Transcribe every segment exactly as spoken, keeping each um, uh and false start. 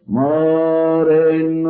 مارن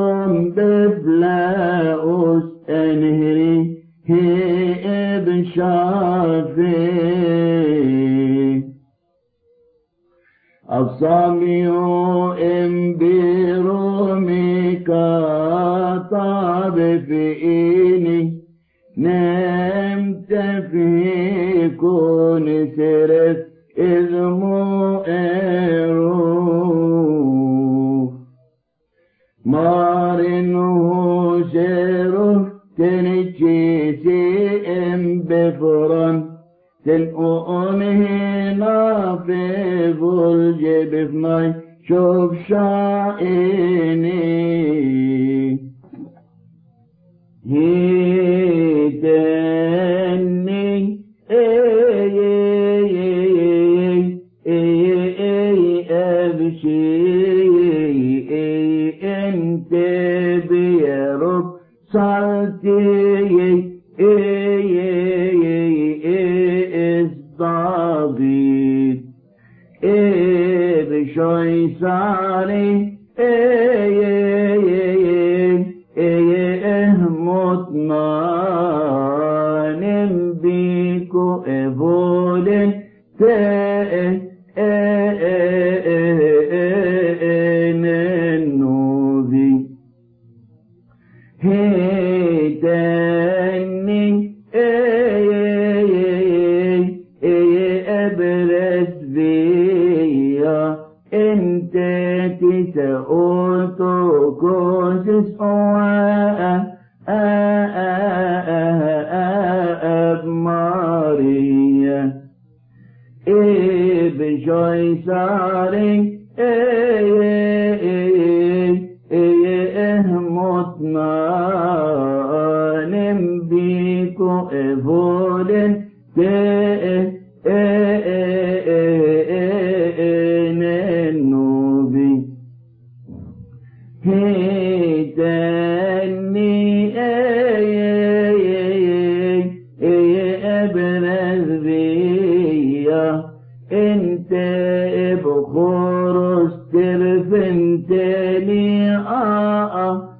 شاء في أصاميو إمبيرو ميكا طابفيني نمت في كون سرف إذ مؤيرو مارنه شيرو تنجيسي إم بفران تنقونه نافي بولجي بفناي شوف شائني هيتني اي اي اي ابشي انت بيرب صلتي ضابط ايه بشوي ساري ايه ايه ايه مطمئن بيكو ايفولن تيه ننوذي هيتني انت تسألت كوسس أبمارية إيه بشوي ساري إيه مطمئن بيكو إفولن تيه ننوبي هيتني ابرز بيا انت بخورس ترفنتني آآ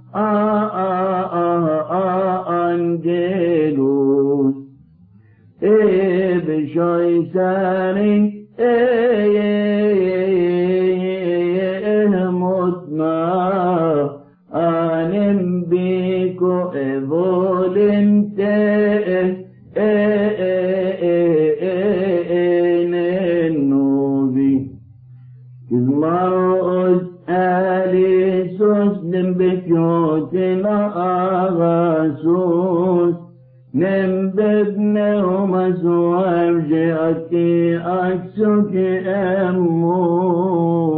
آآ انجلوس ايه بشوي ساري ايه مطمئن بيكو ايفولنت ننوذي إزمارؤس آليسوس نمبكيوتنا آغاسوس نمببنه مسوار جئتي أكسك أمو